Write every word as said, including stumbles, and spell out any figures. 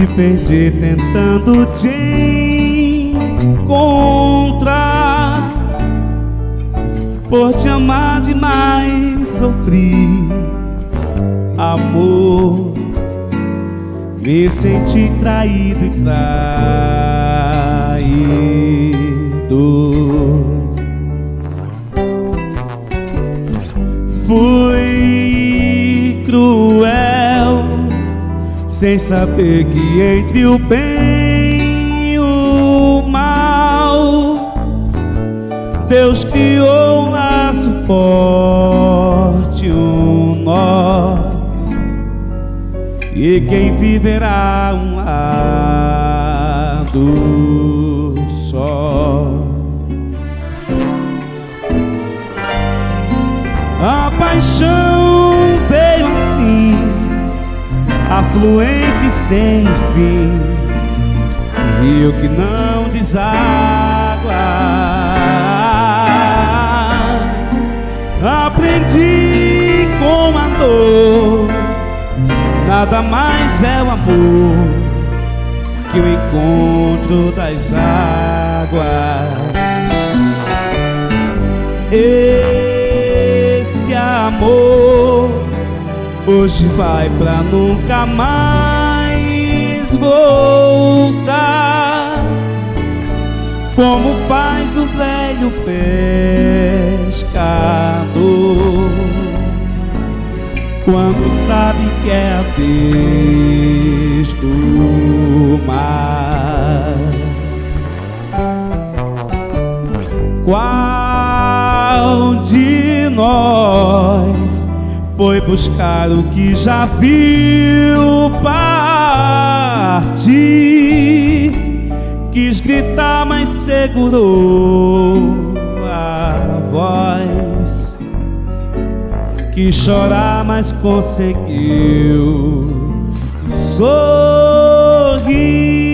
te perdi tentando te encontrar. Por te amar demais sofri, amor. Me senti traído e traído. Fui cruel, sem saber que entre o bem e o mal Deus criou um laço forte, um nó, e quem viverá um lado só. A paixão veio assim, afluente sem fim, rio que não deságua. Aprendi com a dor, nada mais é o amor que o encontro das águas. Esse amor hoje vai pra nunca mais voltar, como faz o velho pescador quando sabe que é a vez do mar. Qual de nós foi buscar o que já viu partir? Quis gritar, mas segurou a voz. Quis chorar, mas conseguiu sorrir.